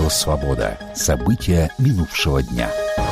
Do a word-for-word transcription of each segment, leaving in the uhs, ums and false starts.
Радио «Свобода». События минувшего дня.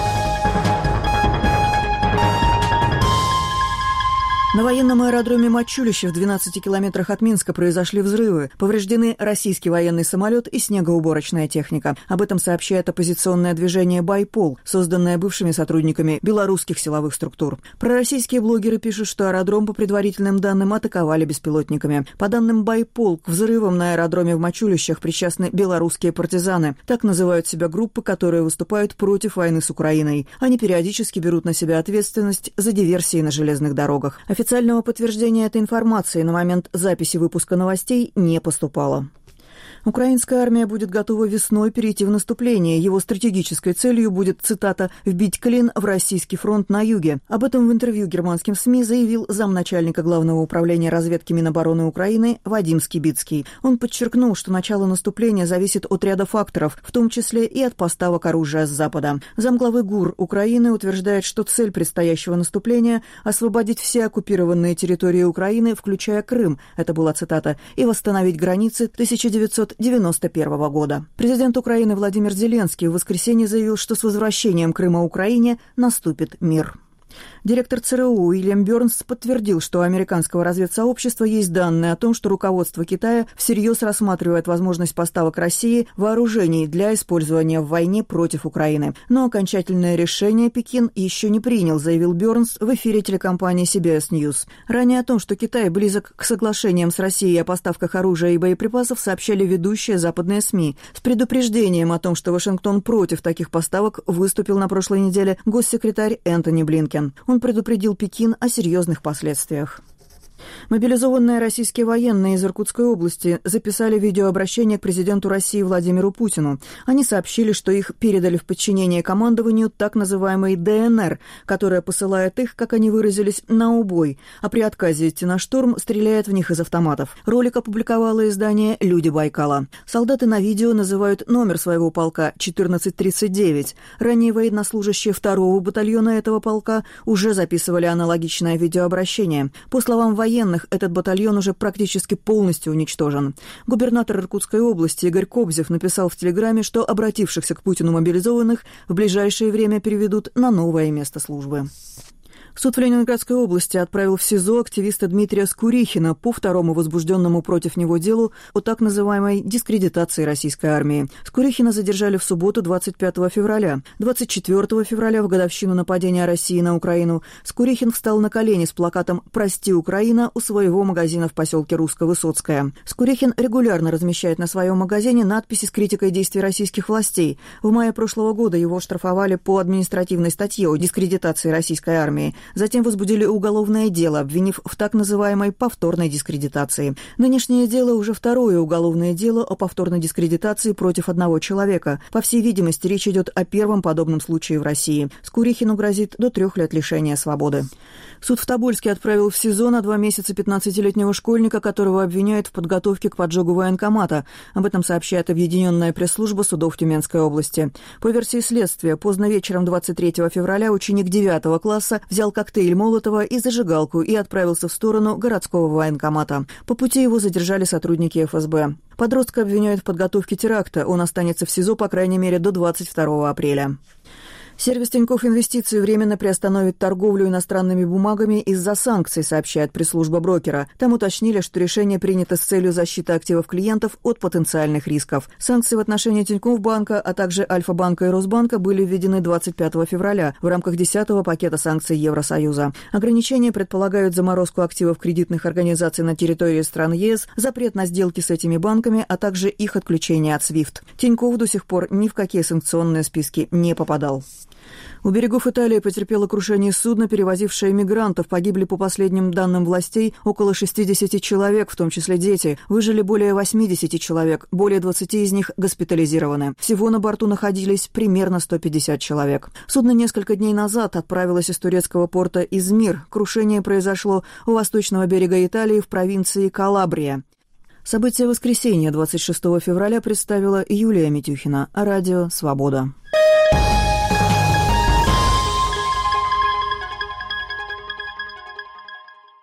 На военном аэродроме Мачулище в двенадцати километрах от Минска произошли взрывы. Повреждены российский военный самолет и снегоуборочная техника. Об этом сообщает оппозиционное движение «Байпол», созданное бывшими сотрудниками белорусских силовых структур. Пророссийские блогеры пишут, что аэродром, по предварительным данным, атаковали беспилотниками. По данным «Байпол», к взрывам на аэродроме в Мачулищах причастны белорусские партизаны. Так называют себя группы, которые выступают против войны с Украиной. Они периодически берут на себя ответственность за диверсии на железных дорогах. Официального подтверждения этой информации на момент записи выпуска новостей не поступало. Украинская армия будет готова весной перейти в наступление. Его стратегической целью будет, цитата, «вбить клин в российский фронт на юге». Об этом в интервью германским СМИ заявил замначальника Главного управления разведки Минобороны Украины Вадим Скибицкий. Он подчеркнул, что начало наступления зависит от ряда факторов, в том числе и от поставок оружия с Запада. Замглавы ГУР Украины утверждает, что цель предстоящего наступления – освободить все оккупированные территории Украины, включая Крым, это была цитата, и восстановить границы тысяча девятьсот девяносто первого года. Президент Украины Владимир Зеленский в воскресенье заявил, что с возвращением Крыма Украине наступит мир. Директор ЦРУ Уильям Бёрнс подтвердил, что у американского разведсообщества есть данные о том, что руководство Китая всерьез рассматривает возможность поставок России вооружений для использования в войне против Украины. Но окончательное решение Пекин еще не принял, заявил Бёрнс в эфире телекомпании си би эс News. Ранее о том, что Китай близок к соглашениям с Россией о поставках оружия и боеприпасов, сообщали ведущие западные СМИ. С предупреждением о том, что Вашингтон против таких поставок, выступил на прошлой неделе госсекретарь Энтони Блинкен. Он предупредил Пекин о серьезных последствиях. Мобилизованные российские военные из Иркутской области записали видеообращение к президенту России Владимиру Путину. Они сообщили, что их передали в подчинение командованию так называемой дэ эн эр, которая посылает их, как они выразились, на убой, а при отказе идти на штурм стреляет в них из автоматов. Ролик опубликовало издание «Люди Байкала». Солдаты на видео называют номер своего полка четырнадцать тридцать девять. Ранее военнослужащие второго батальона этого полка уже записывали аналогичное видеообращение. По словам военных, этот батальон уже практически полностью уничтожен. Губернатор Иркутской области Игорь Кобзев написал в Телеграме, что обратившихся к Путину мобилизованных в ближайшее время переведут на новое место службы. Суд в Ленинградской области отправил в СИЗО активиста Дмитрия Скурихина по второму возбужденному против него делу о так называемой дискредитации российской армии. Скурихина задержали в субботу двадцать пятого февраля. двадцать четвёртого февраля, в годовщину нападения России на Украину, Скурихин встал на колени с плакатом «Прости, Украина» у своего магазина в поселке Русско-Высоцкое. Скурихин регулярно размещает на своем магазине надписи с критикой действий российских властей. В мае прошлого года его штрафовали по административной статье о дискредитации российской армии. Затем возбудили уголовное дело, обвинив в так называемой повторной дискредитации. Нынешнее дело уже второе уголовное дело о повторной дискредитации против одного человека. По всей видимости, речь идет о первом подобном случае в России. Скурихину грозит до трех лет лишения свободы. Суд в Тобольске отправил в СИЗО на два месяца пятнадцатилетнего школьника, которого обвиняют в подготовке к поджогу военкомата. Об этом сообщает объединенная пресс-служба судов Тюменской области. По версии следствия, поздно вечером двадцать третьего февраля ученик девятого класса взял коктейль Молотова и зажигалку и отправился в сторону городского военкомата. По пути его задержали сотрудники эф эс бэ. Подростка обвиняют в подготовке теракта. Он останется в СИЗО, по крайней мере, до двадцать второго апреля. Сервис Тинькофф Инвестиции временно приостановит торговлю иностранными бумагами из-за санкций, сообщает пресс-служба брокера. Там уточнили, что решение принято с целью защиты активов клиентов от потенциальных рисков. Санкции в отношении Тинькофф-банка, а также Альфа-банка и Росбанка были введены двадцать пятого февраля в рамках десятого пакета санкций Евросоюза. Ограничения предполагают заморозку активов кредитных организаций на территории стран е эс, запрет на сделки с этими банками, а также их отключение от свифт. Тинькофф до сих пор ни в какие санкционные списки не попадал. У берегов Италии потерпело крушение судно, перевозившее мигрантов. Погибли, по последним данным властей, около шестидесяти человек, в том числе дети. Выжили более восьмидесяти человек, более двадцати из них госпитализированы. Всего на борту находились примерно сто пятьдесят человек. Судно несколько дней назад отправилось из турецкого порта Измир. Крушение произошло у восточного берега Италии в провинции Калабрия. События воскресенья двадцать шестого февраля представила Юлия Митюхина. Радио «Свобода».